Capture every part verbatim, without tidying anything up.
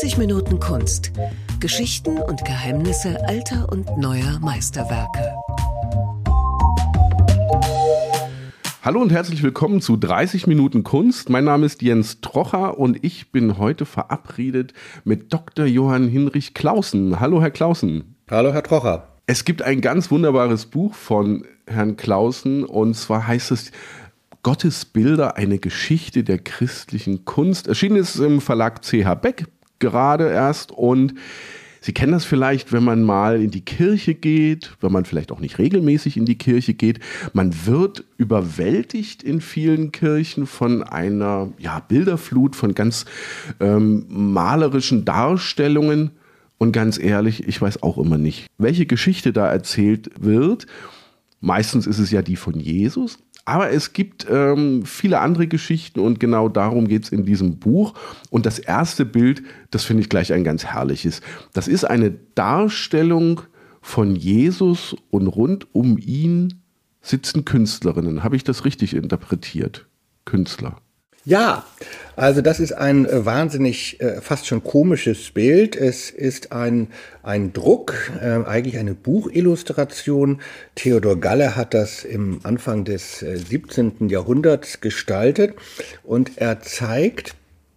dreißig Minuten Kunst. Geschichten und Geheimnisse alter und neuer Meisterwerke. Hallo und herzlich willkommen zu dreißig Minuten Kunst. Mein Name ist Jens Trocher und ich bin heute verabredet mit Doktor Johann Hinrich Claussen. Hallo, Herr Claussen. Hallo, Herr Trocher. Es gibt ein ganz wunderbares Buch von Herrn Claussen und zwar heißt es Gottes Bilder, eine Geschichte der christlichen Kunst. Erschienen ist im Verlag C H Beck gerade erst und Sie kennen das vielleicht, wenn man mal in die Kirche geht, wenn man vielleicht auch nicht regelmäßig in die Kirche geht. Man wird überwältigt in vielen Kirchen von einer ja, Bilderflut, von ganz ähm, malerischen Darstellungen. Und ganz ehrlich, ich weiß auch immer nicht, welche Geschichte da erzählt wird. Meistens ist es ja die von Jesus. Aber es gibt ähm, viele andere Geschichten und genau darum geht es in diesem Buch. Und das erste Bild, das finde ich gleich ein ganz herrliches. Das ist eine Darstellung von Jesus und rund um ihn sitzen Künstlerinnen. Habe ich das richtig interpretiert? Künstler. Ja, also das ist ein äh, wahnsinnig, äh, fast schon komisches Bild. Es ist ein, ein Druck, äh, eigentlich eine Buchillustration. Theodor Galle hat das im Anfang des äh, siebzehnten Jahrhunderts gestaltet und er zeigt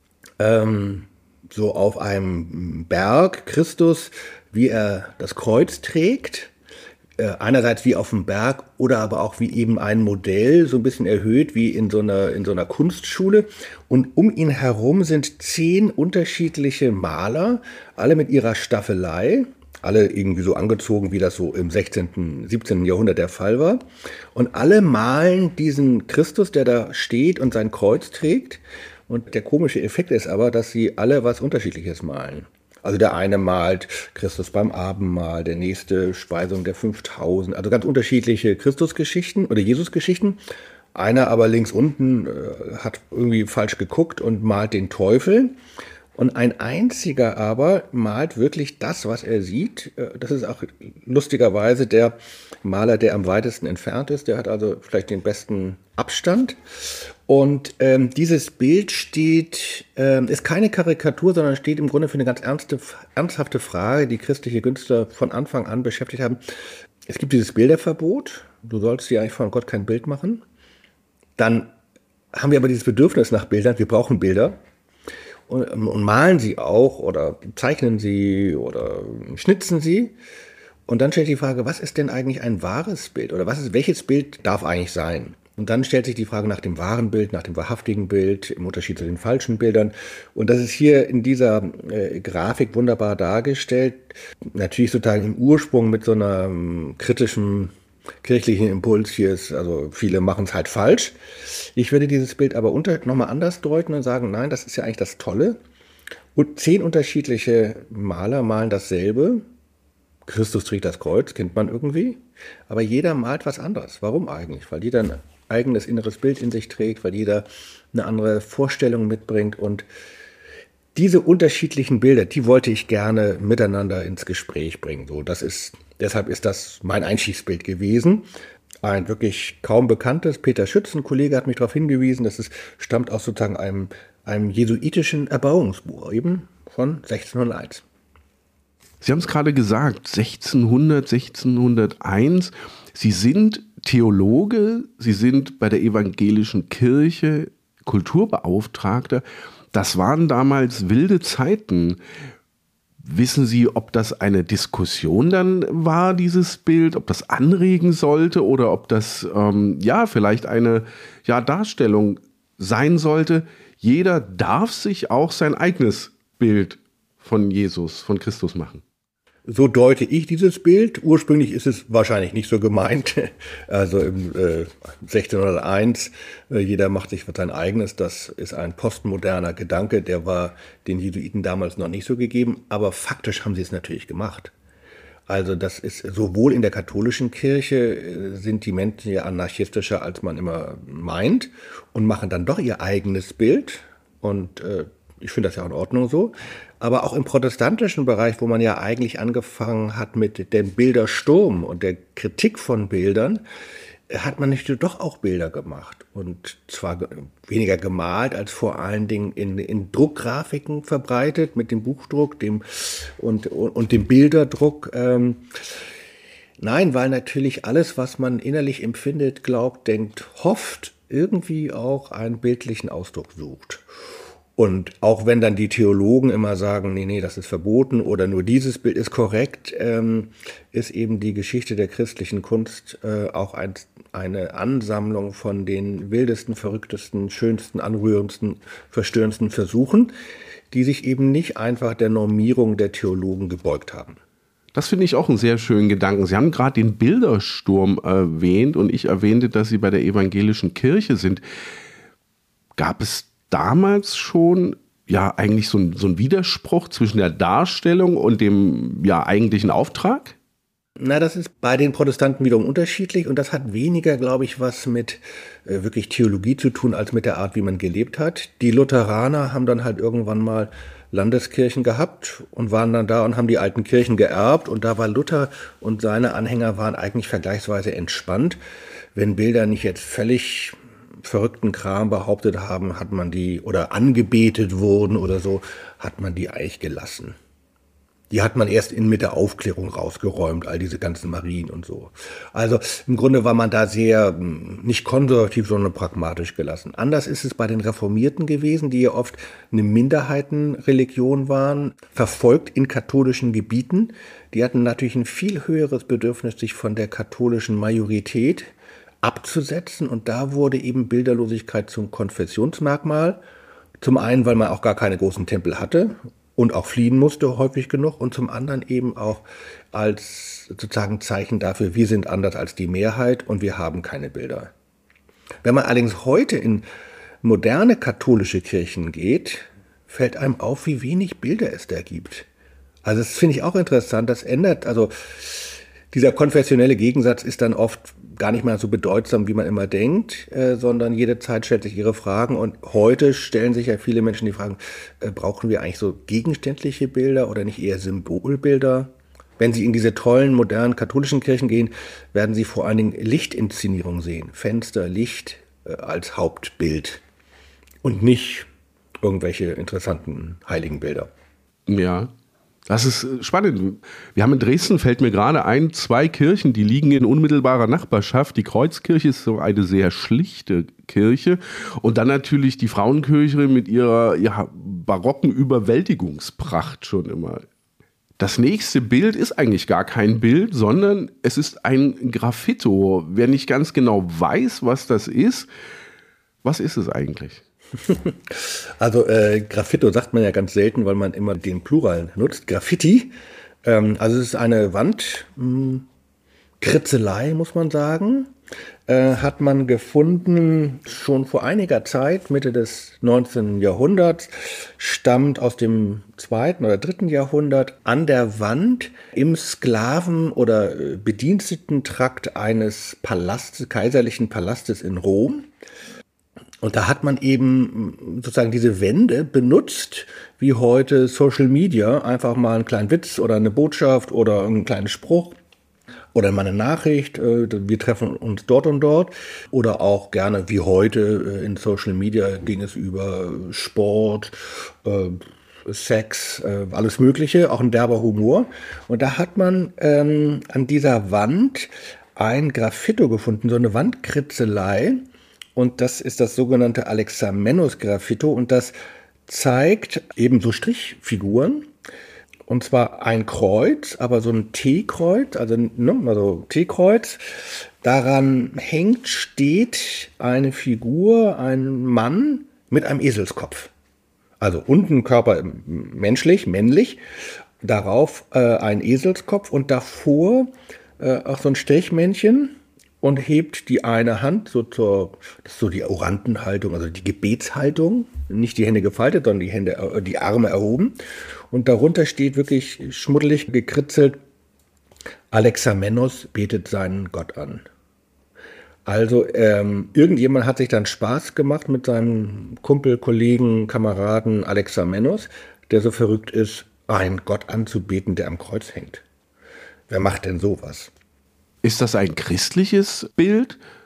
ähm, so auf einem Berg Christus, wie er das Kreuz trägt. Einerseits wie auf dem Berg oder aber auch wie eben ein Modell, so ein bisschen erhöht wie in so einer, in so einer Kunstschule. Und um ihn herum sind zehn unterschiedliche Maler, alle mit ihrer Staffelei, alle irgendwie so angezogen, wie das so im sechzehnten, siebzehnten Jahrhundert der Fall war. Und alle malen diesen Christus, der da steht und sein Kreuz trägt. Und der komische Effekt ist aber, dass sie alle was Unterschiedliches malen. Also der eine malt Christus beim Abendmahl, der nächste Speisung der fünftausend, also ganz unterschiedliche Christusgeschichten oder Jesusgeschichten. Einer aber links unten äh, hat irgendwie falsch geguckt und malt den Teufel. Und ein einziger aber malt wirklich das, was er sieht. Das ist auch lustigerweise der Maler, der am weitesten entfernt ist. Der hat also vielleicht den besten Abstand. Und ähm, dieses Bild steht, ähm, ist keine Karikatur, sondern steht im Grunde für eine ganz ernste, ernsthafte Frage, die christliche Künstler von Anfang an beschäftigt haben. Es gibt dieses Bilderverbot. Du sollst dir eigentlich von Gott kein Bild machen. Dann haben wir aber dieses Bedürfnis nach Bildern. Wir brauchen Bilder. Und, und malen sie auch oder zeichnen sie oder schnitzen sie. Und dann stellt sich die Frage, was ist denn eigentlich ein wahres Bild? Oder was ist, welches Bild darf eigentlich sein? Und dann stellt sich die Frage nach dem wahren Bild, nach dem wahrhaftigen Bild, im Unterschied zu den falschen Bildern. Und das ist hier in dieser äh, Grafik wunderbar dargestellt. Natürlich sozusagen im Ursprung mit so einer ähm, kritischen kirchlichen Impuls hier ist, also viele machen es halt falsch. Ich würde dieses Bild aber unter, nochmal anders deuten und sagen, nein, das ist ja eigentlich das Tolle. Und zehn unterschiedliche Maler malen dasselbe. Christus trägt das Kreuz, kennt man irgendwie. Aber jeder malt was anderes. Warum eigentlich? Weil jeder ein eigenes inneres Bild in sich trägt, weil jeder eine andere Vorstellung mitbringt. Und diese unterschiedlichen Bilder, die wollte ich gerne miteinander ins Gespräch bringen. So, das ist, deshalb ist das mein Einstiegsbild gewesen. Ein wirklich kaum bekanntes, Peter Schütz, ein Kollege, hat mich darauf hingewiesen, dass es stammt aus sozusagen einem, einem jesuitischen Erbauungsbuch, eben von sechzehnhunderteins. Sie haben es gerade gesagt, sechzehnhundert, sechzehnhunderteins. Sie sind Theologe, Sie sind bei der evangelischen Kirche Kulturbeauftragter. Das waren damals wilde Zeiten. Wissen Sie, ob das eine Diskussion dann war, dieses Bild, ob das anregen sollte oder ob das ähm, ja vielleicht eine ja, Darstellung sein sollte? Jeder darf sich auch sein eigenes Bild von Jesus, von Christus machen. So deute ich dieses Bild. Ursprünglich ist es wahrscheinlich nicht so gemeint. Also im äh, sechzehnhunderteins, äh, jeder macht sich sein eigenes. Das ist ein postmoderner Gedanke, der war den Jesuiten damals noch nicht so gegeben. Aber faktisch haben sie es natürlich gemacht. Also das ist sowohl in der katholischen Kirche äh, sind die Menschen ja anarchistischer, als man immer meint und machen dann doch ihr eigenes Bild. Und äh, ich finde das ja auch in Ordnung so. Aber auch im protestantischen Bereich, wo man ja eigentlich angefangen hat mit dem Bildersturm und der Kritik von Bildern, hat man natürlich doch auch Bilder gemacht. Und zwar weniger gemalt, als vor allen Dingen in, in Druckgrafiken verbreitet, mit dem Buchdruck dem, und, und, und dem Bilderdruck. Ähm, nein, weil natürlich alles, was man innerlich empfindet, glaubt, denkt, hofft, irgendwie auch einen bildlichen Ausdruck sucht. Und auch wenn dann die Theologen immer sagen, nee, nee, das ist verboten oder nur dieses Bild ist korrekt, ähm, ist eben die Geschichte der christlichen Kunst äh, auch ein, eine Ansammlung von den wildesten, verrücktesten, schönsten, anrührendsten, verstörendsten Versuchen, die sich eben nicht einfach der Normierung der Theologen gebeugt haben. Das finde ich auch einen sehr schönen Gedanken. Sie haben gerade den Bildersturm erwähnt und ich erwähnte, dass Sie bei der evangelischen Kirche sind. Gab es damals schon ja eigentlich so ein, so ein Widerspruch zwischen der Darstellung und dem ja eigentlichen Auftrag? Na, das ist bei den Protestanten wiederum unterschiedlich und das hat weniger, glaube ich, was mit äh, wirklich Theologie zu tun, als mit der Art, wie man gelebt hat. Die Lutheraner haben dann halt irgendwann mal Landeskirchen gehabt und waren dann da und haben die alten Kirchen geerbt und da war Luther und seine Anhänger waren eigentlich vergleichsweise entspannt. Wenn Bilder nicht jetzt völlig verrückten Kram behauptet haben, hat man die, oder angebetet wurden oder so, hat man die eigentlich gelassen. Die hat man erst in mit der Aufklärung rausgeräumt, all diese ganzen Marien und so. Also im Grunde war man da sehr nicht konservativ, sondern pragmatisch gelassen. Anders ist es bei den Reformierten gewesen, die ja oft eine Minderheitenreligion waren, verfolgt in katholischen Gebieten. Die hatten natürlich ein viel höheres Bedürfnis, sich von der katholischen Majorität abzusetzen und da wurde eben Bilderlosigkeit zum Konfessionsmerkmal. Zum einen, weil man auch gar keine großen Tempel hatte und auch fliehen musste häufig genug und zum anderen eben auch als sozusagen Zeichen dafür, wir sind anders als die Mehrheit und wir haben keine Bilder. Wenn man allerdings heute in moderne katholische Kirchen geht, fällt einem auf, wie wenig Bilder es da gibt. Also das finde ich auch interessant, das ändert, also dieser konfessionelle Gegensatz ist dann oft gar nicht mehr so bedeutsam, wie man immer denkt, äh, sondern jede Zeit stellt sich ihre Fragen und heute stellen sich ja viele Menschen die Fragen, äh, brauchen wir eigentlich so gegenständliche Bilder oder nicht eher Symbolbilder? Wenn Sie in diese tollen, modernen katholischen Kirchen gehen, werden Sie vor allen Dingen Lichtinszenierungen sehen, Fenster, Licht äh, als Hauptbild und nicht irgendwelche interessanten heiligen Bilder. Ja. Das ist spannend. Wir haben in Dresden, fällt mir gerade ein, zwei Kirchen, die liegen in unmittelbarer Nachbarschaft. Die Kreuzkirche ist so eine sehr schlichte Kirche und dann natürlich die Frauenkirche mit ihrer ja, barocken Überwältigungspracht schon immer. Das nächste Bild ist eigentlich gar kein Bild, sondern es ist ein Graffito. Wer nicht ganz genau weiß, was das ist, was ist es eigentlich? Also äh, Graffito sagt man ja ganz selten, weil man immer den Plural nutzt. Graffiti, ähm, also es ist eine Wandkritzelei, muss man sagen, äh, hat man gefunden schon vor einiger Zeit, Mitte des neunzehnten Jahrhunderts, stammt aus dem zweiten oder dritten Jahrhundert, an der Wand im Sklaven- oder Bedienstetentrakt eines Palastes, kaiserlichen Palastes in Rom. Und da hat man eben sozusagen diese Wände benutzt, wie heute Social Media, einfach mal einen kleinen Witz oder eine Botschaft oder einen kleinen Spruch oder mal eine Nachricht, wir treffen uns dort und dort. Oder auch gerne wie heute in Social Media ging es über Sport, Sex, alles Mögliche, auch ein derber Humor. Und da hat man ähm, an dieser Wand ein Graffito gefunden, so eine Wandkritzelei. Und das ist das sogenannte Alexamenos-Graffito und das zeigt eben so Strichfiguren. Und zwar ein Kreuz, aber so ein T-Kreuz, also, ne, also T-Kreuz. Daran hängt, steht eine Figur, ein Mann mit einem Eselskopf. Also unten Körper menschlich, männlich, darauf äh, ein Eselskopf und davor äh, auch so ein Strichmännchen. Und hebt die eine Hand so zur, das ist so die Orantenhaltung, also die Gebetshaltung, nicht die Hände gefaltet, sondern die Hände, die Arme erhoben. Und darunter steht wirklich schmuddelig gekritzelt, Alexamenos betet seinen Gott an. Also ähm, irgendjemand hat sich dann Spaß gemacht mit seinem Kumpel, Kollegen, Kameraden Alexamenos, der so verrückt ist, einen Gott anzubeten, der am Kreuz hängt. Wer macht denn sowas? Ist das ein christliches Bild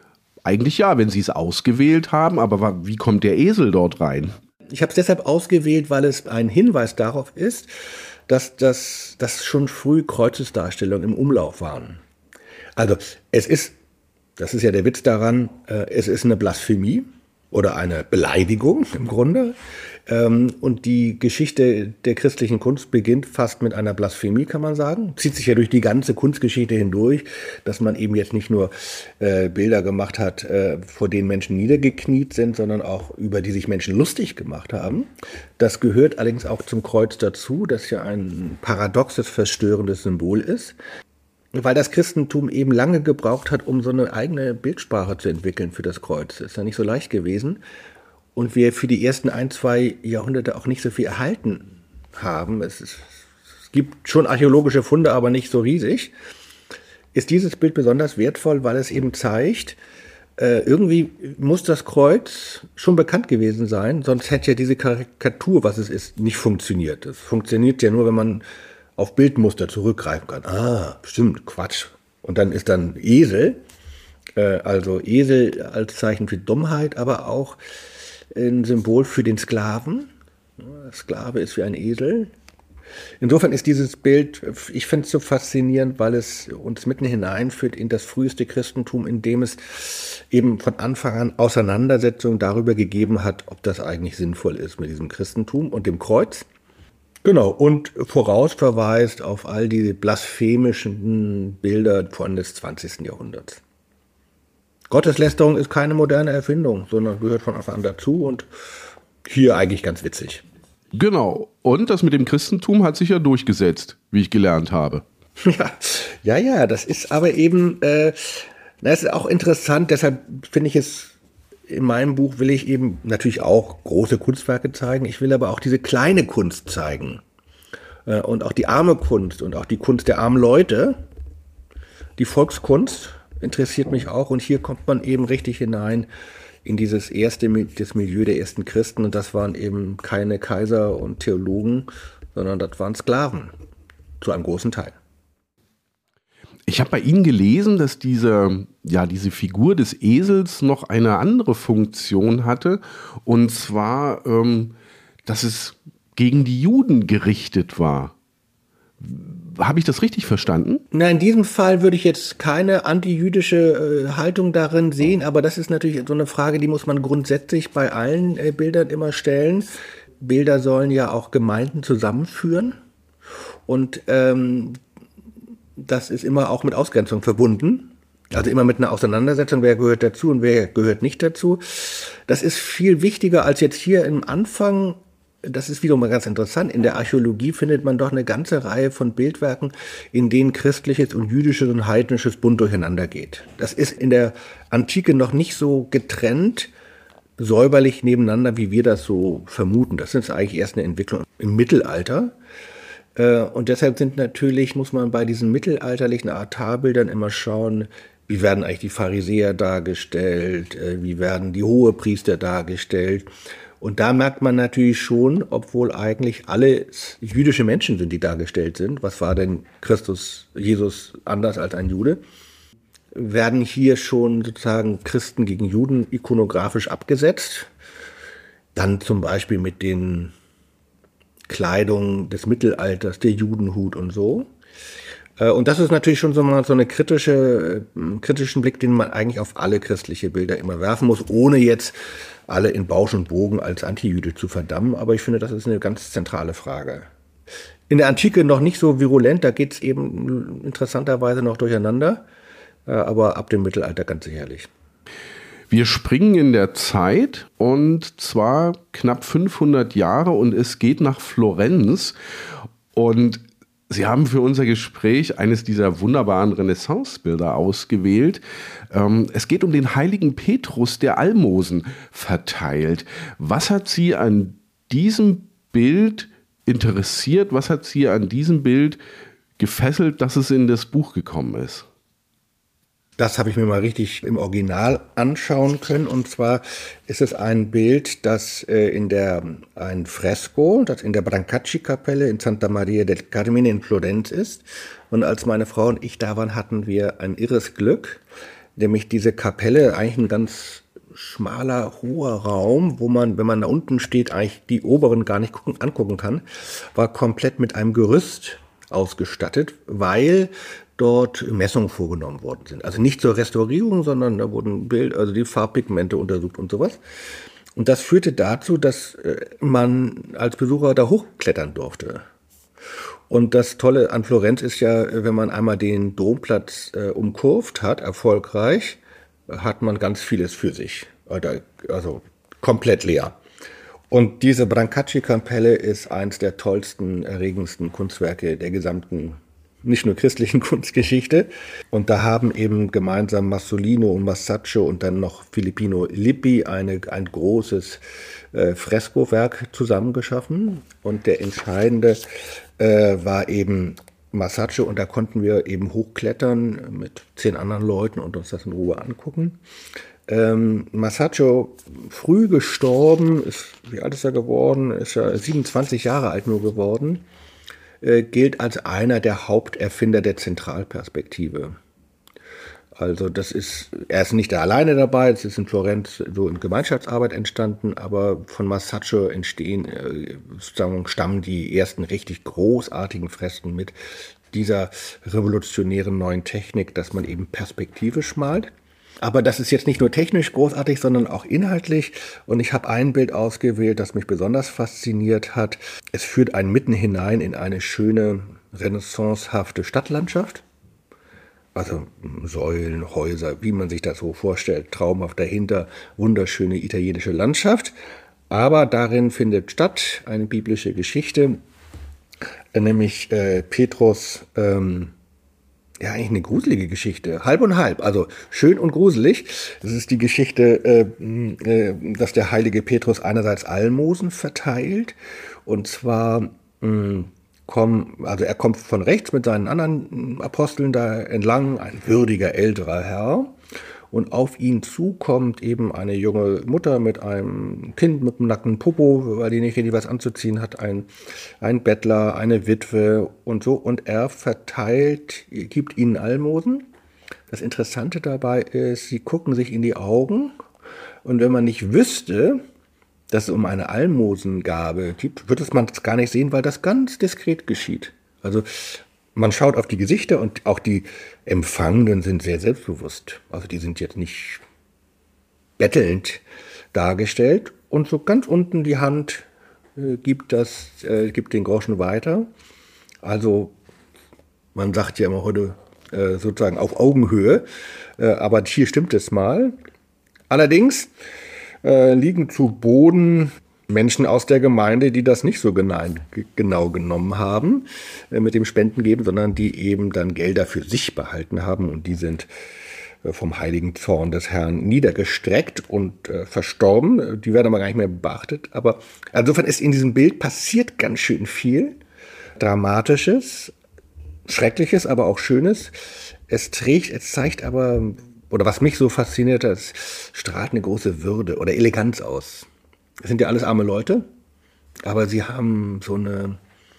eigentlich ja, wenn Sie es ausgewählt haben, aber wie kommt der Esel dort rein? Ich habe es deshalb ausgewählt, weil es ein Hinweis darauf ist, dass das dass schon früh Kreuzesdarstellungen im Umlauf waren. Also es ist, das ist ja der Witz daran, äh, es ist eine Blasphemie oder eine Beleidigung im Grunde. Ähm, und die Geschichte der christlichen Kunst beginnt fast mit einer Blasphemie, kann man sagen. Zieht sich ja durch die ganze Kunstgeschichte hindurch, dass man eben jetzt nicht nur äh, Bilder gemacht hat, äh, vor denen Menschen niedergekniet sind, sondern auch über die sich Menschen lustig gemacht haben. Das gehört allerdings auch zum Kreuz dazu, das ja ein paradoxes, verstörendes Symbol ist. Weil das Christentum eben lange gebraucht hat, um so eine eigene Bildsprache zu entwickeln für das Kreuz. Das ist ja nicht so leicht gewesen. Und wir für die ersten ein, zwei Jahrhunderte auch nicht so viel erhalten haben. Es, ist, es gibt schon archäologische Funde, aber nicht so riesig. Ist dieses Bild besonders wertvoll, weil es eben zeigt, äh, irgendwie muss das Kreuz schon bekannt gewesen sein, sonst hätte ja diese Karikatur, was es ist, nicht funktioniert. Es funktioniert ja nur, wenn man auf Bildmuster zurückgreifen kann. Ah, stimmt, Quatsch. Und dann ist dann Esel, äh, also Esel als Zeichen für Dummheit, aber auch ein Symbol für den Sklaven. Der Sklave ist wie ein Esel. Insofern ist dieses Bild, ich finde es so faszinierend, weil es uns mitten hineinführt in das früheste Christentum, in dem es eben von Anfang an Auseinandersetzungen darüber gegeben hat, ob das eigentlich sinnvoll ist mit diesem Christentum und dem Kreuz. Genau, und vorausverweist auf all die blasphemischen Bilder von des zwanzigsten Jahrhunderts. Gotteslästerung ist keine moderne Erfindung, sondern gehört von Anfang an dazu und hier eigentlich ganz witzig. Genau, und das mit dem Christentum hat sich ja durchgesetzt, wie ich gelernt habe. Ja, ja, ja, das ist aber eben, äh, das ist auch interessant, deshalb finde ich es, in meinem Buch will ich eben natürlich auch große Kunstwerke zeigen, ich will aber auch diese kleine Kunst zeigen äh, und auch die arme Kunst und auch die Kunst der armen Leute, die Volkskunst interessiert mich auch und hier kommt man eben richtig hinein in dieses erste, das Milieu der ersten Christen und das waren eben keine Kaiser und Theologen, sondern das waren Sklaven, zu einem großen Teil. Ich habe bei Ihnen gelesen, dass diese, ja, diese Figur des Esels noch eine andere Funktion hatte und zwar, ähm, dass es gegen die Juden gerichtet war. Habe ich das richtig verstanden? Na, in diesem Fall würde ich jetzt keine antijüdische äh, Haltung darin sehen, aber das ist natürlich so eine Frage, die muss man grundsätzlich bei allen äh, Bildern immer stellen. Bilder sollen ja auch Gemeinden zusammenführen und ähm, das ist immer auch mit Ausgrenzung verbunden. Also immer mit einer Auseinandersetzung, wer gehört dazu und wer gehört nicht dazu. Das ist viel wichtiger als jetzt hier im Anfang. Das ist wiederum ganz interessant. In der Archäologie findet man doch eine ganze Reihe von Bildwerken, in denen christliches und jüdisches und heidnisches bunt durcheinander geht. Das ist in der Antike noch nicht so getrennt, säuberlich nebeneinander, wie wir das so vermuten. Das ist eigentlich erst eine Entwicklung im Mittelalter. Und deshalb sind natürlich, muss man bei diesen mittelalterlichen Altarbildern immer schauen, wie werden eigentlich die Pharisäer dargestellt, wie werden die Hohepriester dargestellt. Und da merkt man natürlich schon, obwohl eigentlich alle jüdische Menschen sind, die dargestellt sind, was war denn Christus, Jesus anders als ein Jude, werden hier schon sozusagen Christen gegen Juden ikonografisch abgesetzt. Dann zum Beispiel mit den Kleidungen des Mittelalters, der Judenhut und so. Und das ist natürlich schon so mal so eine kritische, kritischen Blick, den man eigentlich auf alle christliche Bilder immer werfen muss, ohne jetzt alle in Bausch und Bogen als Antijüde zu verdammen. Aber ich finde, das ist eine ganz zentrale Frage. In der Antike noch nicht so virulent, da geht es eben interessanterweise noch durcheinander, aber ab dem Mittelalter ganz sicherlich. Wir springen in der Zeit und zwar knapp fünfhundert Jahre und es geht nach Florenz und Sie haben für unser Gespräch eines dieser wunderbaren Renaissance-Bilder ausgewählt. Es geht um den heiligen Petrus, der Almosen verteilt. Was hat Sie an diesem Bild interessiert? Was hat Sie an diesem Bild gefesselt, dass es in das Buch gekommen ist? Das habe ich mir mal richtig im Original anschauen können. Und zwar ist es ein Bild, das äh, in der, ein Fresko, das in der Brancacci-Kapelle in Santa Maria del Carmine in Florenz ist. Und als meine Frau und ich da waren, hatten wir ein irres Glück, nämlich diese Kapelle, eigentlich ein ganz schmaler, hoher Raum, wo man, wenn man da unten steht, eigentlich die oberen gar nicht gucken, angucken kann, war komplett mit einem Gerüst ausgestattet, weil dort Messungen vorgenommen worden sind. Also nicht zur Restaurierung, sondern da wurden Bild, also die Farbpigmente untersucht und sowas. Und das führte dazu, dass man als Besucher da hochklettern durfte. Und das Tolle an Florenz ist ja, wenn man einmal den Domplatz äh, umkurvt hat, erfolgreich, hat man ganz vieles für sich. Also komplett leer. Und diese Brancacci-Kapelle ist eins der tollsten, erregendsten Kunstwerke der gesamten, nicht nur christlichen Kunstgeschichte. Und da haben eben gemeinsam Masolino und Masaccio und dann noch Filippino Lippi eine, ein großes äh, Freskowerk zusammengeschaffen. Und der entscheidende äh, war eben Masaccio, und da konnten wir eben hochklettern mit zehn anderen Leuten und uns das in Ruhe angucken. Ähm, Masaccio, früh gestorben, ist, wie alt ist er geworden? Ist er siebenundzwanzig Jahre alt nur geworden, äh, gilt als einer der Haupterfinder der Zentralperspektive. Also das ist, er ist nicht alleine dabei, es ist in Florenz so in Gemeinschaftsarbeit entstanden, aber von Masaccio entstehen, äh, sozusagen stammen die ersten richtig großartigen Fresken mit dieser revolutionären neuen Technik, dass man eben perspektivisch malt. Aber das ist jetzt nicht nur technisch großartig, sondern auch inhaltlich. Und ich habe ein Bild ausgewählt, das mich besonders fasziniert hat. Es führt einen mitten hinein in eine schöne, renaissancehafte Stadtlandschaft. Also Säulen, Häuser, wie man sich das so vorstellt, traumhaft dahinter, wunderschöne italienische Landschaft. Aber darin findet statt eine biblische Geschichte, nämlich äh, Petrus, ähm, ja eigentlich eine gruselige Geschichte, halb und halb, also schön und gruselig. Es ist die Geschichte, äh, äh, dass der heilige Petrus einerseits Almosen verteilt, und zwar mh, Komm, also er kommt von rechts mit seinen anderen Aposteln da entlang, ein würdiger älterer Herr. Und auf ihn zu kommt eben eine junge Mutter mit einem Kind mit einem nackten Popo, weil die nicht richtig was anzuziehen hat, ein, ein Bettler, eine Witwe und so. Und er verteilt, gibt ihnen Almosen. Das Interessante dabei ist, sie gucken sich in die Augen. Und wenn man nicht wüsste, dass es um eine Almosengabe gibt, wird es man gar nicht sehen, weil das ganz diskret geschieht. Also man schaut auf die Gesichter und auch die Empfangenden sind sehr selbstbewusst. Also die sind jetzt nicht bettelnd dargestellt. Und so ganz unten die Hand äh, gibt, das, äh, gibt den Groschen weiter. Also man sagt ja immer heute äh, sozusagen auf Augenhöhe, äh, aber hier stimmt es mal. Allerdings Äh, liegen zu Boden Menschen aus der Gemeinde, die das nicht so genau, genau genommen haben äh, mit dem Spendengeben, sondern die eben dann Gelder für sich behalten haben, und die sind äh, vom heiligen Zorn des Herrn niedergestreckt und äh, verstorben. Die werden aber gar nicht mehr beachtet. Aber insofern ist in diesem Bild passiert ganz schön viel Dramatisches, Schreckliches, aber auch Schönes. Es trägt, es zeigt aber, oder was mich so fasziniert hat, es strahlt eine große Würde oder Eleganz aus. Es sind ja alles arme Leute, aber sie haben so eine,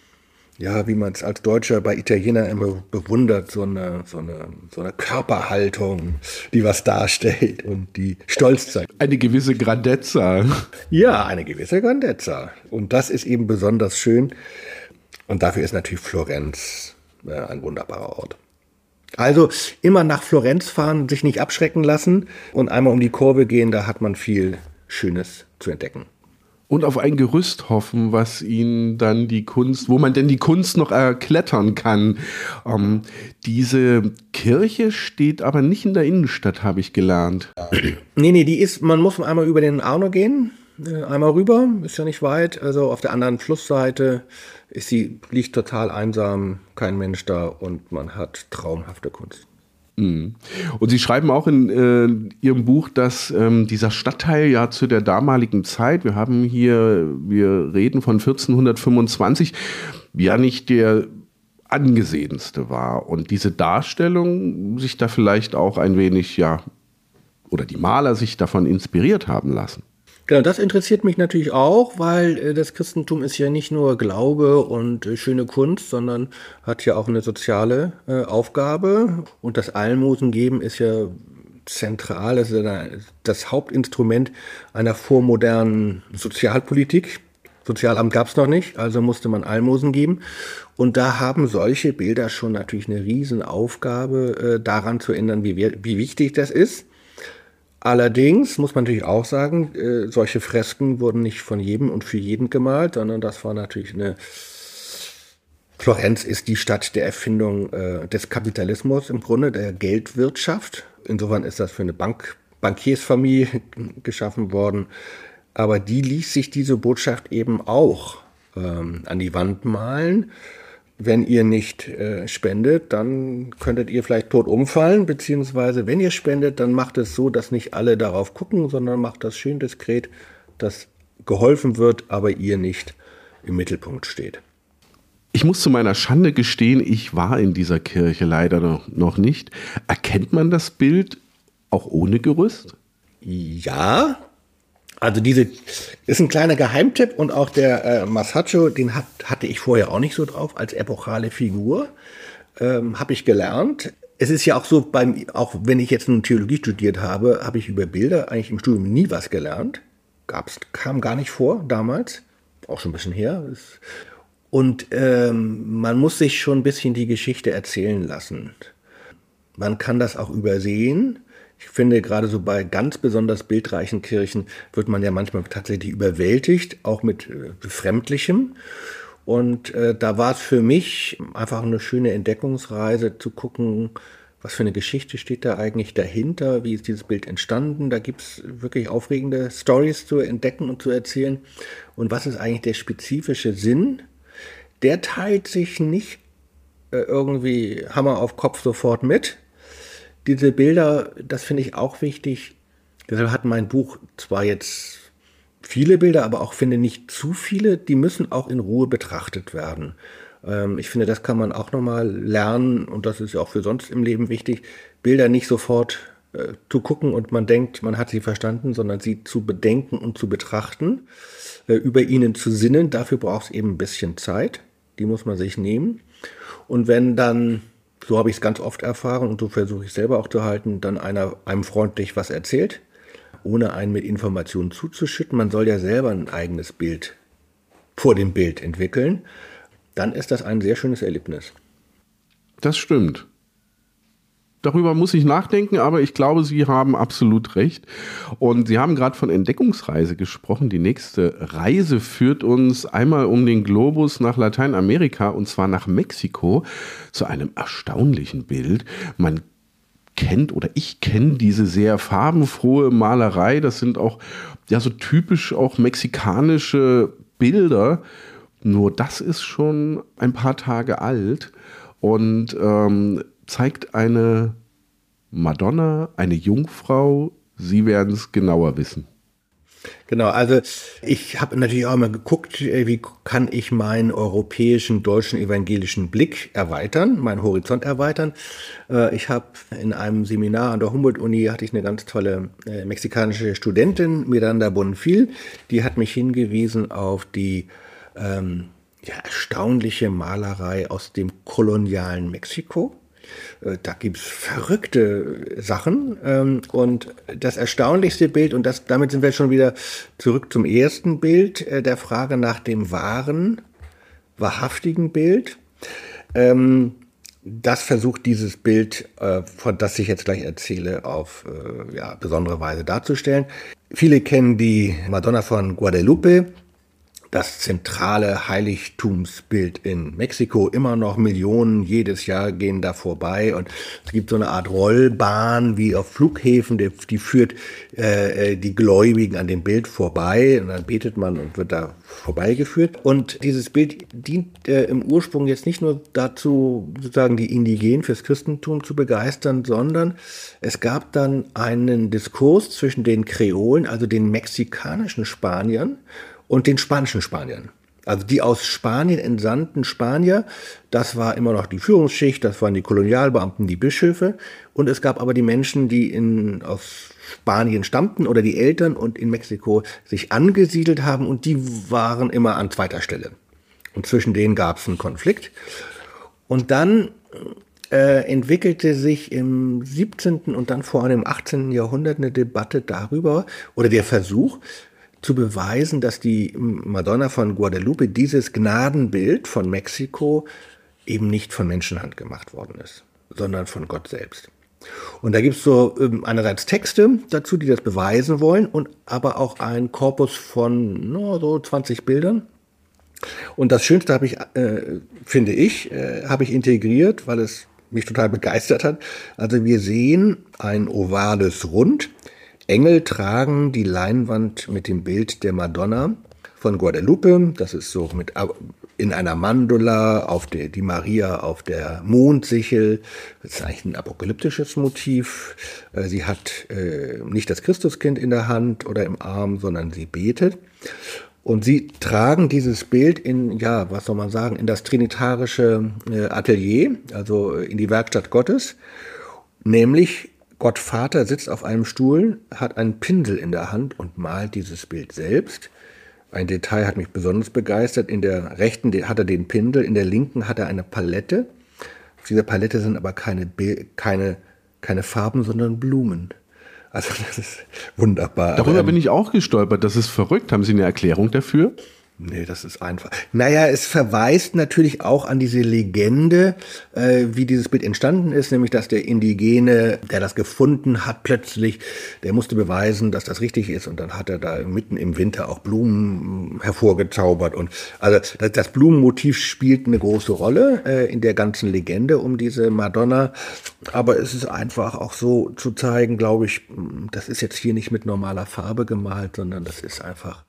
ja, wie man es als Deutscher bei Italienern immer bewundert, so eine, so eine, so eine Körperhaltung, die was darstellt und die stolz zeigt. Eine gewisse Grandezza. Ja, eine gewisse Grandezza. Und das ist eben besonders schön. Und dafür ist natürlich Florenz äh, ein wunderbarer Ort. Also immer nach Florenz fahren, sich nicht abschrecken lassen und einmal um die Kurve gehen, da hat man viel Schönes zu entdecken. Und auf ein Gerüst hoffen, was ihnen dann die Kunst, wo man denn die Kunst noch erklettern kann. Ähm, diese Kirche steht aber nicht in der Innenstadt, habe ich gelernt. Nee, nee, die ist, man muss einmal über den Arno gehen, einmal rüber, ist ja nicht weit, also auf der anderen Flussseite ist sie, liegt total einsam, kein Mensch da, und man hat traumhafte Kunst. Und Sie schreiben auch in äh, Ihrem Buch, dass ähm, dieser Stadtteil ja zu der damaligen Zeit, wir haben hier, wir reden von vierzehnhundertfünfundzwanzig, ja nicht der angesehenste war, und diese Darstellung sich da vielleicht auch ein wenig, ja, oder die Maler sich davon inspiriert haben lassen. Genau, das interessiert mich natürlich auch, weil äh, das Christentum ist ja nicht nur Glaube und äh, schöne Kunst, sondern hat ja auch eine soziale äh, Aufgabe. Und das Almosengeben ist ja zentral, es ist das Hauptinstrument einer vormodernen Sozialpolitik. Sozialamt gab es noch nicht, also musste man Almosen geben. Und da haben solche Bilder schon natürlich eine Riesenaufgabe, äh, daran zu ändern, wie, wie wichtig das ist. Allerdings muss man natürlich auch sagen, äh, solche Fresken wurden nicht von jedem und für jeden gemalt, sondern das war natürlich eine... Florenz ist die Stadt der Erfindung äh, des Kapitalismus, im Grunde der Geldwirtschaft. Insofern ist das für eine Bank, Bankiersfamilie geschaffen worden. Aber die ließ sich diese Botschaft eben auch ähm, an die Wand malen. Wenn ihr nicht äh, spendet, dann könntet ihr vielleicht tot umfallen, beziehungsweise wenn ihr spendet, dann macht es so, dass nicht alle darauf gucken, sondern macht das schön diskret, dass geholfen wird, aber ihr nicht im Mittelpunkt steht. Ich muss zu meiner Schande gestehen, ich war in dieser Kirche leider noch, noch nicht. Erkennt man das Bild auch ohne Gerüst? Ja, also diese ist ein kleiner Geheimtipp und auch der äh, Masaccio, den hat, hatte ich vorher auch nicht so drauf als epochale Figur, ähm, habe ich gelernt. Es ist ja auch so, beim, auch wenn ich jetzt nun Theologie studiert habe, habe ich über Bilder eigentlich im Studium nie was gelernt. Gab's, kam gar nicht vor damals, auch schon ein bisschen her. Das, Und ähm, man muss sich schon ein bisschen die Geschichte erzählen lassen. Man kann das auch übersehen. Ich finde, gerade so bei ganz besonders bildreichen Kirchen wird man ja manchmal tatsächlich überwältigt, auch mit äh, Befremdlichem. Und äh, da war es für mich einfach eine schöne Entdeckungsreise zu gucken, was für eine Geschichte steht da eigentlich dahinter, wie ist dieses Bild entstanden. Da gibt es wirklich aufregende Storys zu entdecken und zu erzählen. Und was ist eigentlich der spezifische Sinn? Der teilt sich nicht äh, irgendwie Hammer auf Kopf sofort mit. Diese Bilder, das finde ich auch wichtig. Deshalb hat mein Buch zwar jetzt viele Bilder, aber auch finde nicht zu viele. Die müssen auch in Ruhe betrachtet werden. Ähm, ich finde, das kann man auch nochmal lernen und das ist ja auch für sonst im Leben wichtig. Bilder nicht sofort äh, zu gucken und man denkt, man hat sie verstanden, sondern sie zu bedenken und zu betrachten, äh, über ihnen zu sinnen. Dafür braucht es eben ein bisschen Zeit. Die muss man sich nehmen. Und wenn dann, so habe ich es ganz oft erfahren und so versuche ich es selber auch zu halten, dann einer einem freundlich was erzählt, ohne einen mit Informationen zuzuschütten, man soll ja selber ein eigenes Bild vor dem Bild entwickeln, dann ist das ein sehr schönes Erlebnis. Das stimmt. Darüber muss ich nachdenken, aber ich glaube, Sie haben absolut recht. Und Sie haben gerade von Entdeckungsreise gesprochen. Die nächste Reise führt uns einmal um den Globus nach Lateinamerika und zwar nach Mexiko zu einem erstaunlichen Bild. Man kennt oder ich kenne diese sehr farbenfrohe Malerei. Das sind auch ja so typisch auch mexikanische Bilder. Nur das ist schon ein paar Tage alt und ähm, zeigt eine Madonna, eine Jungfrau. Sie werden es genauer wissen. Genau, also ich habe natürlich auch mal geguckt, wie kann ich meinen europäischen, deutschen, evangelischen Blick erweitern, meinen Horizont erweitern. Ich habe in einem Seminar an der Humboldt-Uni, hatte ich eine ganz tolle äh, mexikanische Studentin, Miranda Bonfil, die hat mich hingewiesen auf die ähm, ja, erstaunliche Malerei aus dem kolonialen Mexiko. Da gibt es verrückte Sachen und das erstaunlichste Bild, und das, damit sind wir schon wieder zurück zum ersten Bild, der Frage nach dem wahren, wahrhaftigen Bild. Das versucht dieses Bild, von das ich jetzt gleich erzähle, auf ja, besondere Weise darzustellen. Viele kennen die Madonna von Guadalupe, das zentrale Heiligtumsbild in Mexiko, immer noch Millionen jedes Jahr gehen da vorbei und es gibt so eine Art Rollbahn wie auf Flughäfen, die, die führt äh, die Gläubigen an dem Bild vorbei und dann betet man und wird da vorbeigeführt. Und dieses Bild dient äh, im Ursprung jetzt nicht nur dazu, sozusagen die Indigenen fürs Christentum zu begeistern, sondern es gab dann einen Diskurs zwischen den Kreolen, also den mexikanischen Spaniern, und den spanischen Spaniern. Also die aus Spanien entsandten Spanier, das war immer noch die Führungsschicht, das waren die Kolonialbeamten, die Bischöfe. Und es gab aber die Menschen, die in, aus Spanien stammten oder die Eltern und in Mexiko sich angesiedelt haben und die waren immer an zweiter Stelle. Und zwischen denen gab es einen Konflikt. Und dann äh, entwickelte sich im siebzehnten und dann vor allem im achtzehnten Jahrhundert eine Debatte darüber oder der Versuch zu beweisen, dass die Madonna von Guadalupe, dieses Gnadenbild von Mexiko, eben nicht von Menschenhand gemacht worden ist, sondern von Gott selbst. Und da gibt es so ähm, einerseits Texte dazu, die das beweisen wollen, und aber auch ein Korpus von no, so zwanzig Bildern. Und das Schönste habe ich, äh, finde ich, äh, habe ich integriert, weil es mich total begeistert hat. Also wir sehen ein ovales Rund. Engel tragen die Leinwand mit dem Bild der Madonna von Guadalupe. Das ist so mit in einer Mandula, auf der, die Maria auf der Mondsichel. Das ist eigentlich ein apokalyptisches Motiv. Sie hat äh, nicht das Christuskind in der Hand oder im Arm, sondern sie betet. Und sie tragen dieses Bild in, ja, was soll man sagen, in das trinitarische äh, Atelier, also in die Werkstatt Gottes. Nämlich Gott Vater sitzt auf einem Stuhl, hat einen Pinsel in der Hand und malt dieses Bild selbst. Ein Detail hat mich besonders begeistert. In der rechten hat er den Pinsel, in der linken hat er eine Palette. Auf dieser Palette sind aber keine, keine, keine Farben, sondern Blumen. Also das ist wunderbar. Darüber bin ich auch gestolpert. Das ist verrückt. Haben Sie eine Erklärung dafür? Nee, das ist einfach. Naja, es verweist natürlich auch an diese Legende, äh, wie dieses Bild entstanden ist, nämlich dass der Indigene, der das gefunden hat, plötzlich, der musste beweisen, dass das richtig ist, und dann hat er da mitten im Winter auch Blumen hervorgezaubert. Und also das, das Blumenmotiv spielt eine große Rolle äh, in der ganzen Legende um diese Madonna. Aber es ist einfach auch so zu zeigen, glaube ich, das ist jetzt hier nicht mit normaler Farbe gemalt, sondern das ist einfach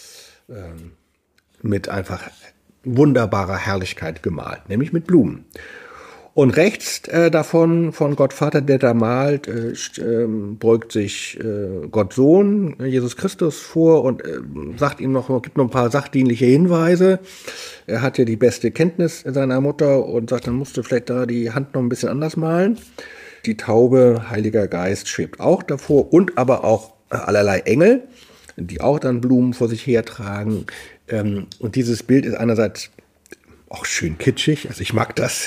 ähm, mit einfach wunderbarer Herrlichkeit gemalt, nämlich mit Blumen. Und rechts äh, davon, von Gott Vater, der da malt, äh, äh, beugt sich äh, Gott Sohn, Jesus Christus, vor und äh, sagt ihm noch, gibt noch ein paar sachdienliche Hinweise. Er hat ja die beste Kenntnis seiner Mutter und sagt, dann musst du vielleicht da die Hand noch ein bisschen anders malen. Die Taube, Heiliger Geist, schwebt auch davor, und aber auch allerlei Engel, die auch dann Blumen vor sich hertragen. Und dieses Bild ist einerseits auch schön kitschig, also ich mag das,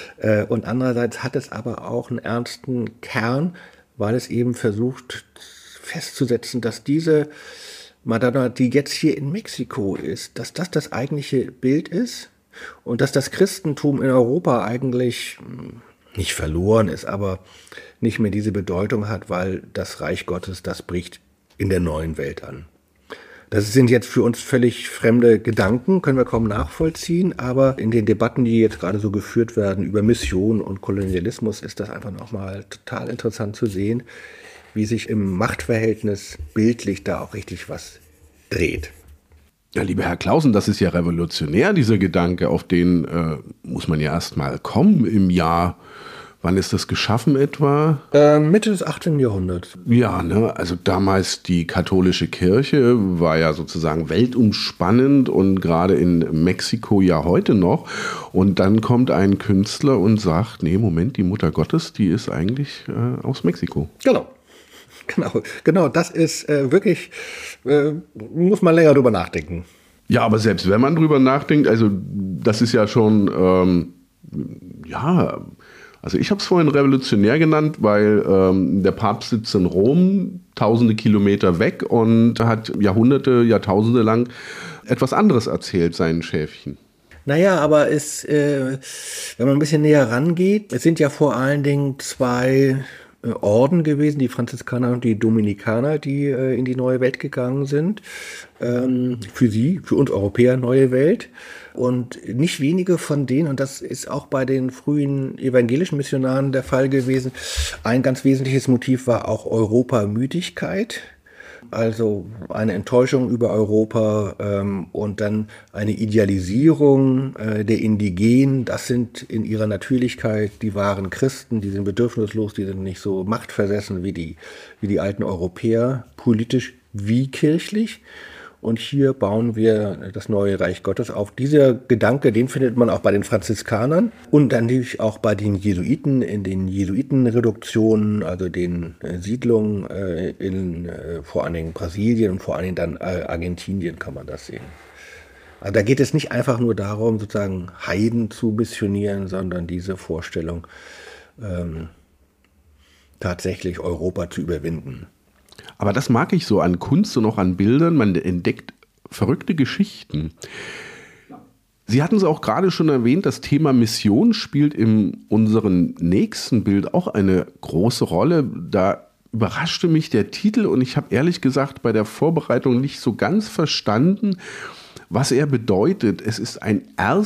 und andererseits hat es aber auch einen ernsten Kern, weil es eben versucht festzusetzen, dass diese Madonna, die jetzt hier in Mexiko ist, dass das das eigentliche Bild ist und dass das Christentum in Europa eigentlich nicht verloren ist, aber nicht mehr diese Bedeutung hat, weil das Reich Gottes, das bricht in der neuen Welt an. Das sind jetzt für uns völlig fremde Gedanken, können wir kaum nachvollziehen, aber in den Debatten, die jetzt gerade so geführt werden über Mission und Kolonialismus, ist das einfach nochmal total interessant zu sehen, wie sich im Machtverhältnis bildlich da auch richtig was dreht. Ja, lieber Herr Clausen, das ist ja revolutionär, dieser Gedanke, auf den äh, muss man ja erst mal kommen im Jahr. Wann ist das geschaffen etwa? Äh, Mitte des achtzehnten Jahrhunderts. Ja, ne, also damals die katholische Kirche war ja sozusagen weltumspannend und gerade in Mexiko ja heute noch. Und dann kommt ein Künstler und sagt, nee, Moment, die Mutter Gottes, die ist eigentlich äh, aus Mexiko. Genau. Genau, genau, das ist äh, wirklich, äh, muss man länger drüber nachdenken. Ja, aber selbst wenn man drüber nachdenkt, also das ist ja schon, ähm, ja... Also ich habe es vorhin revolutionär genannt, weil ähm, der Papst sitzt in Rom, tausende Kilometer weg, und hat Jahrhunderte, Jahrtausende lang etwas anderes erzählt, seinen Schäfchen. Naja, aber es, äh, wenn man ein bisschen näher rangeht, es sind ja vor allen Dingen zwei äh, Orden gewesen, die Franziskaner und die Dominikaner, die äh, in die neue Welt gegangen sind. Ähm, für sie, für uns Europäer, neue Welt. Und nicht wenige von denen, und das ist auch bei den frühen evangelischen Missionaren der Fall gewesen, ein ganz wesentliches Motiv war auch Europamüdigkeit. Also eine Enttäuschung über Europa ähm, und dann eine Idealisierung äh, der Indigenen. Das sind in ihrer Natürlichkeit die wahren Christen, die sind bedürfnislos, die sind nicht so machtversessen wie die, wie die alten Europäer, politisch wie kirchlich. Und hier bauen wir das neue Reich Gottes auf. Dieser Gedanke, den findet man auch bei den Franziskanern und dann natürlich auch bei den Jesuiten, in den Jesuitenreduktionen, also den äh, Siedlungen äh, in äh, vor allen Dingen Brasilien und vor allen Dingen dann äh, Argentinien kann man das sehen. Also da geht es nicht einfach nur darum, sozusagen Heiden zu missionieren, sondern diese Vorstellung ähm, tatsächlich Europa zu überwinden. Aber das mag ich so an Kunst und auch an Bildern. Man entdeckt verrückte Geschichten. Sie hatten es auch gerade schon erwähnt, das Thema Mission spielt in unserem nächsten Bild auch eine große Rolle. Da überraschte mich der Titel und ich habe ehrlich gesagt bei der Vorbereitung nicht so ganz verstanden, was er bedeutet. Es ist ein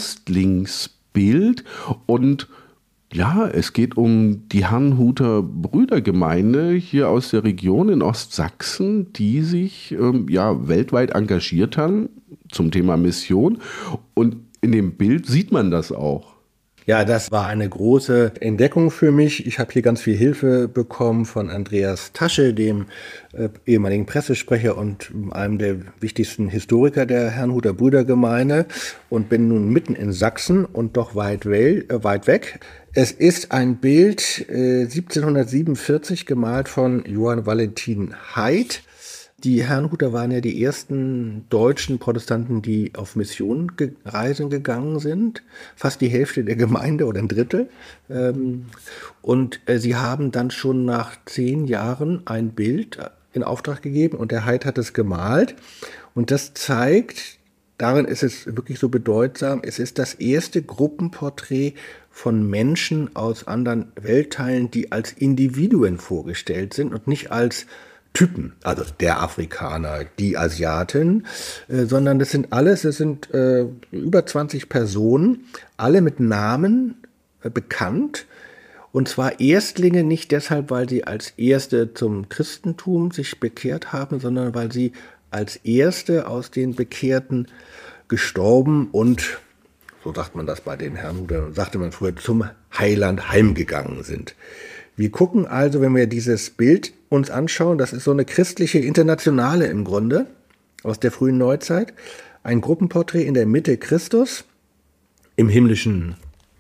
Erstlingsbild und ja, es geht um die Herrnhuter Brüdergemeinde hier aus der Region in Ostsachsen, die sich ähm, ja weltweit engagiert haben zum Thema Mission. Und in dem Bild sieht man das auch. Ja, das war eine große Entdeckung für mich. Ich habe hier ganz viel Hilfe bekommen von Andreas Tasche, dem äh, ehemaligen Pressesprecher und einem der wichtigsten Historiker der Herrnhuter Brüdergemeinde und bin nun mitten in Sachsen und doch weit, well, äh, weit weg. Es ist ein Bild äh, siebzehnhundertsiebenundvierzig gemalt von Johann Valentin Haid. Die Herrnhuter waren ja die ersten deutschen Protestanten, die auf Mission ge- reisen gegangen sind. Fast die Hälfte der Gemeinde oder ein Drittel. Ähm, und äh, sie haben dann schon nach zehn Jahren ein Bild in Auftrag gegeben und der Haid hat es gemalt. Und das zeigt, darin ist es wirklich so bedeutsam, es ist das erste Gruppenporträt von Menschen aus anderen Weltteilen, die als Individuen vorgestellt sind und nicht als Typen, also der Afrikaner, die Asiaten, äh, sondern das sind alles, es sind äh, über zwanzig Personen, alle mit Namen äh, bekannt. Und zwar Erstlinge nicht deshalb, weil sie als Erste zum Christentum sich bekehrt haben, sondern weil sie als Erste aus den Bekehrten gestorben und, so sagt man das bei den Herrnhutern, sagte man früher, zum Heiland heimgegangen sind. Wir gucken also, wenn wir dieses Bild uns anschauen, das ist so eine christliche Internationale im Grunde aus der frühen Neuzeit, ein Gruppenporträt in der Mitte Christus im himmlischen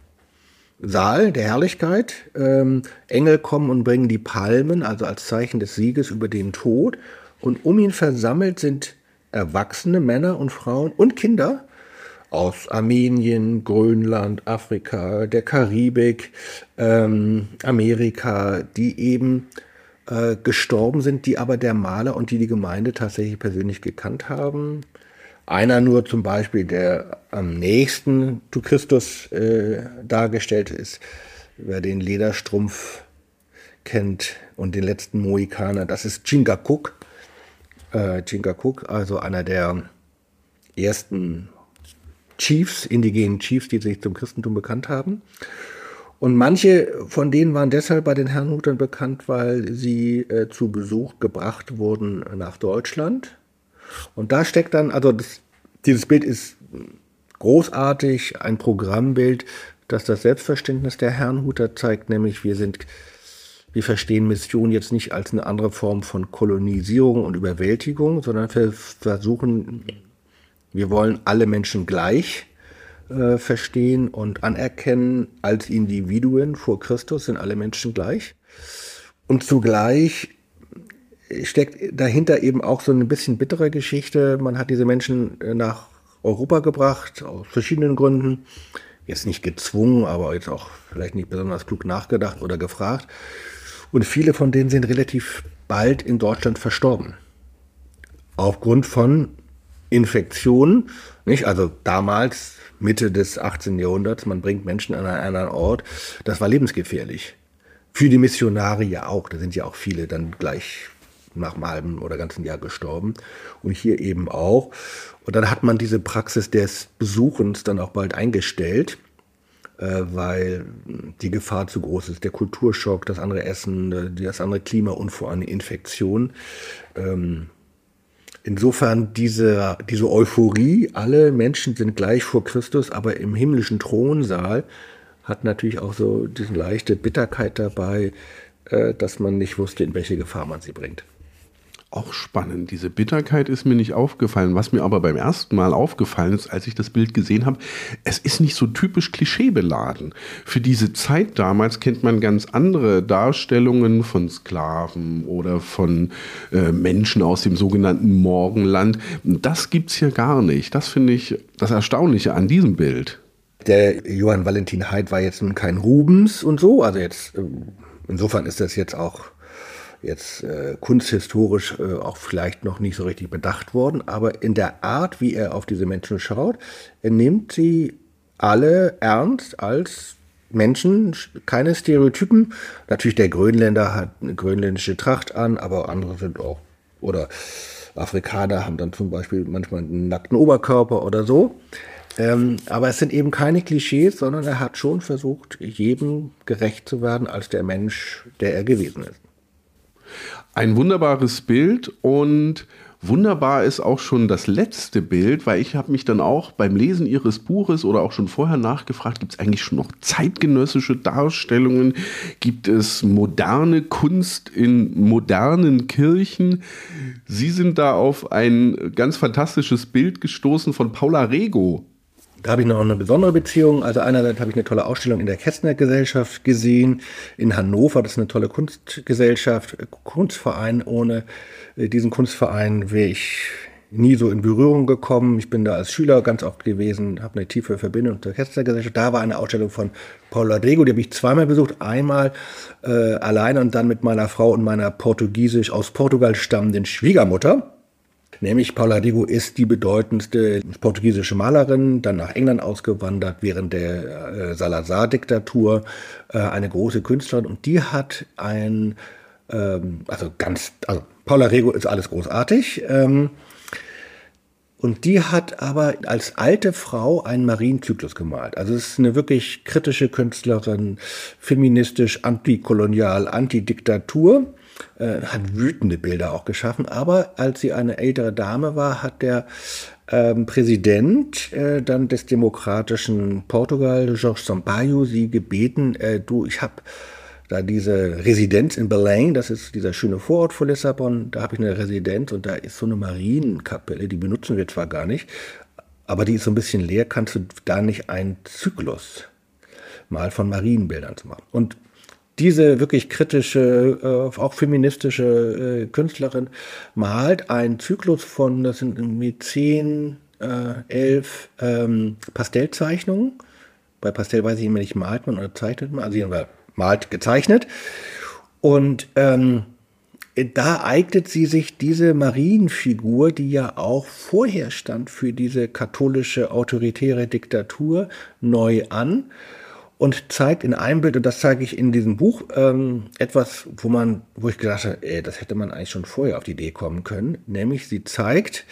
Saal der Herrlichkeit. Ähm, Engel kommen und bringen die Palmen, also als Zeichen des Sieges über den Tod. Und um ihn versammelt sind erwachsene Männer und Frauen und Kinder aus Armenien, Grönland, Afrika, der Karibik, ähm, Amerika, die eben äh, gestorben sind, die aber der Maler und die die Gemeinde tatsächlich persönlich gekannt haben. Einer nur zum Beispiel, der am nächsten zu Christus äh, dargestellt ist, wer den Lederstrumpf kennt und den letzten Mohikaner, das ist Chingachgook. Äh, Chingachgook, also einer der ersten Chiefs, indigenen Chiefs, die sich zum Christentum bekannt haben. Und manche von denen waren deshalb bei den Herrnhutern bekannt, weil sie äh, zu Besuch gebracht wurden nach Deutschland. Und da steckt dann, also das, dieses Bild ist großartig, ein Programmbild, das das Selbstverständnis der Herrnhuter zeigt, nämlich wir sind, wir verstehen Mission jetzt nicht als eine andere Form von Kolonisierung und Überwältigung, sondern wir versuchen, wir wollen alle Menschen gleich äh, verstehen und anerkennen als Individuen vor Christus sind alle Menschen gleich. Und zugleich steckt dahinter eben auch so ein bisschen bittere Geschichte. Man hat diese Menschen nach Europa gebracht, aus verschiedenen Gründen. Jetzt nicht gezwungen, aber jetzt auch vielleicht nicht besonders klug nachgedacht oder gefragt. Und viele von denen sind relativ bald in Deutschland verstorben. Aufgrund von Infektionen, nicht? Also damals, Mitte des achtzehnten Jahrhunderts, man bringt Menschen an einen anderen Ort, das war lebensgefährlich. Für die Missionare ja auch, da sind ja auch viele dann gleich nach einem halben oder ganzen Jahr gestorben und hier eben auch. Und dann hat man diese Praxis des Besuchens dann auch bald eingestellt, äh, weil die Gefahr zu groß ist, der Kulturschock, das andere Essen, das andere Klima und vor allem Infektion. Ähm, Insofern diese, diese Euphorie, alle Menschen sind gleich vor Christus, aber im himmlischen Thronsaal hat natürlich auch so diese leichte Bitterkeit dabei, äh, dass man nicht wusste, in welche Gefahr man sie bringt. Auch spannend. Diese Bitterkeit ist mir nicht aufgefallen. Was mir aber beim ersten Mal aufgefallen ist, als ich das Bild gesehen habe, es ist nicht so typisch klischeebeladen. Für diese Zeit damals kennt man ganz andere Darstellungen von Sklaven oder von äh, Menschen aus dem sogenannten Morgenland. Das gibt's hier gar nicht. Das finde ich das Erstaunliche an diesem Bild. Der Johann Valentin Haidt war jetzt nun kein Rubens und so. Also jetzt, insofern ist das jetzt auch jetzt äh, kunsthistorisch äh, auch vielleicht noch nicht so richtig bedacht worden, aber in der Art, wie er auf diese Menschen schaut, er nimmt sie alle ernst als Menschen, keine Stereotypen. Natürlich der Grönländer hat eine grönländische Tracht an, aber andere sind auch, oder Afrikaner haben dann zum Beispiel manchmal einen nackten Oberkörper oder so. Ähm, aber es sind eben keine Klischees, sondern er hat schon versucht, jedem gerecht zu werden als der Mensch, der er gewesen ist. Ein wunderbares Bild und wunderbar ist auch schon das letzte Bild, weil ich habe mich dann auch beim Lesen Ihres Buches oder auch schon vorher nachgefragt, gibt es eigentlich schon noch zeitgenössische Darstellungen? Gibt es moderne Kunst in modernen Kirchen? Sie sind da auf ein ganz fantastisches Bild gestoßen von Paula Rego. Da habe ich noch eine besondere Beziehung. Also einerseits habe ich eine tolle Ausstellung in der Kästner-Gesellschaft gesehen. In Hannover, das ist eine tolle Kunstgesellschaft, Kunstverein. Ohne diesen Kunstverein wäre ich nie so in Berührung gekommen. Ich bin da als Schüler ganz oft gewesen, habe eine tiefe Verbindung zur Kästner-Gesellschaft. Da war eine Ausstellung von Paula Rego, die habe ich zweimal besucht. Einmal äh, alleine und dann mit meiner Frau und meiner portugiesisch aus Portugal stammenden Schwiegermutter. Nämlich Paula Rego ist die bedeutendste portugiesische Malerin, dann nach England ausgewandert während der äh, Salazar-Diktatur, äh, eine große Künstlerin. Und die hat ein, ähm, also ganz, also Paula Rego ist alles großartig. Ähm, und die hat aber als alte Frau einen Marienzyklus gemalt. Also es ist eine wirklich kritische Künstlerin, feministisch, antikolonial, Antidiktatur. Äh, hat wütende Bilder auch geschaffen, aber als sie eine ältere Dame war, hat der ähm, Präsident äh, dann des demokratischen Portugal, Jorge Sampaio, sie gebeten, äh, du, ich habe da diese Residenz in Belém, das ist dieser schöne Vorort von Lissabon, da habe ich eine Residenz und da ist so eine Marienkapelle, die benutzen wir zwar gar nicht, aber die ist so ein bisschen leer, kannst du da nicht einen Zyklus mal von Marienbildern zu machen? Und diese wirklich kritische, äh, auch feministische äh, Künstlerin malt einen Zyklus von, das sind irgendwie zehn, äh, elf ähm, Pastellzeichnungen. Bei Pastell weiß ich immer nicht, malt man oder zeichnet man, also jedenfalls malt gezeichnet. Und ähm, da eignet sie sich diese Marienfigur, die ja auch vorher stand für diese katholische autoritäre Diktatur, neu an. Und zeigt in einem Bild, und das zeige ich in diesem Buch, ähm, etwas, wo man, wo ich gedacht habe, ey, das hätte man eigentlich schon vorher auf die Idee kommen können. Nämlich, sie zeigt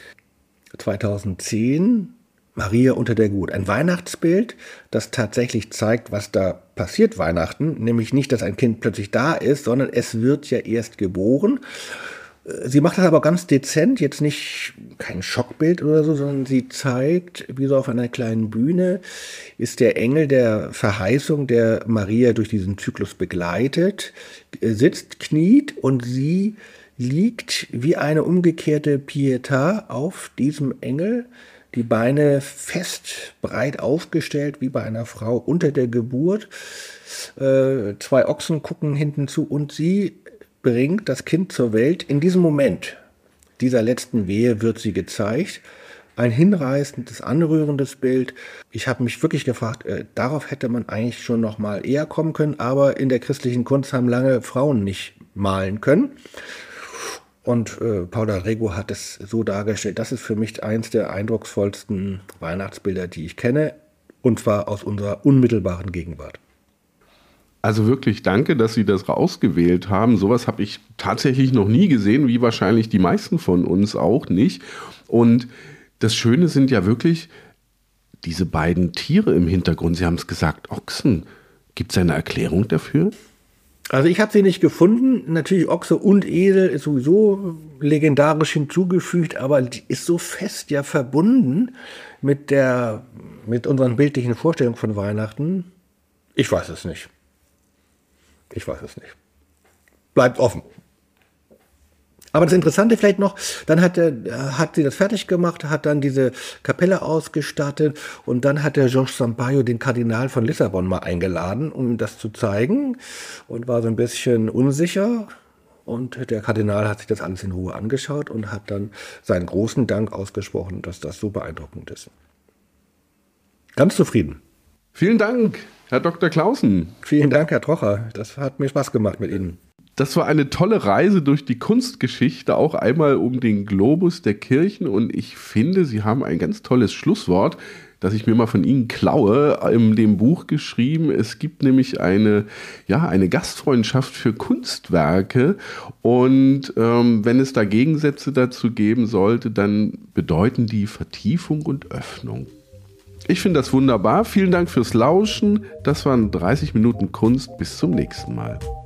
zweitausendzehn Maria unter der Glut. Ein Weihnachtsbild, das tatsächlich zeigt, was da passiert Weihnachten. Nämlich nicht, dass ein Kind plötzlich da ist, sondern es wird ja erst geboren. Sie macht das aber ganz dezent, jetzt nicht kein Schockbild oder so, sondern sie zeigt, wie so auf einer kleinen Bühne ist der Engel der Verheißung, der Maria durch diesen Zyklus begleitet, sitzt, kniet und sie liegt wie eine umgekehrte Pietà auf diesem Engel, die Beine fest, breit aufgestellt, wie bei einer Frau unter der Geburt. Äh, zwei Ochsen gucken hinten zu und sie bringt das Kind zur Welt. In diesem Moment dieser letzten Wehe wird sie gezeigt. Ein hinreißendes, anrührendes Bild. Ich habe mich wirklich gefragt, äh, darauf hätte man eigentlich schon noch mal eher kommen können, aber in der christlichen Kunst haben lange Frauen nicht malen können. Und äh, Paula Rego hat es so dargestellt. Das ist für mich eins der eindrucksvollsten Weihnachtsbilder, die ich kenne, und zwar aus unserer unmittelbaren Gegenwart. Also wirklich danke, dass Sie das rausgewählt haben. Sowas habe ich tatsächlich noch nie gesehen, wie wahrscheinlich die meisten von uns auch nicht. Und das Schöne sind ja wirklich diese beiden Tiere im Hintergrund. Sie haben es gesagt, Ochsen. Gibt es eine Erklärung dafür? Also ich habe sie nicht gefunden. Natürlich Ochse und Esel ist sowieso legendarisch hinzugefügt, aber die ist so fest ja verbunden mit der, mit unseren bildlichen Vorstellungen von Weihnachten. Ich weiß es nicht. Ich weiß es nicht. Bleibt offen. Aber das Interessante vielleicht noch, dann hat, er, hat sie das fertig gemacht, hat dann diese Kapelle ausgestattet und dann hat der Georges Sampaio den Kardinal von Lissabon mal eingeladen, um ihm das zu zeigen und war so ein bisschen unsicher. Und der Kardinal hat sich das alles in Ruhe angeschaut und hat dann seinen großen Dank ausgesprochen, dass das so beeindruckend ist. Ganz zufrieden. Vielen Dank, Herr Doktor Clausen. Vielen Dank, Herr Trocher. Das hat mir Spaß gemacht mit Ihnen. Das war eine tolle Reise durch die Kunstgeschichte, auch einmal um den Globus der Kirchen. Und ich finde, Sie haben ein ganz tolles Schlusswort, das ich mir mal von Ihnen klaue, in dem Buch geschrieben. Es gibt nämlich eine, ja, eine Gastfreundschaft für Kunstwerke. Und ähm, wenn es da Gegensätze dazu geben sollte, dann bedeuten die Vertiefung und Öffnung. Ich finde das wunderbar. Vielen Dank fürs Lauschen. Das waren dreißig Minuten Kunst. Bis zum nächsten Mal.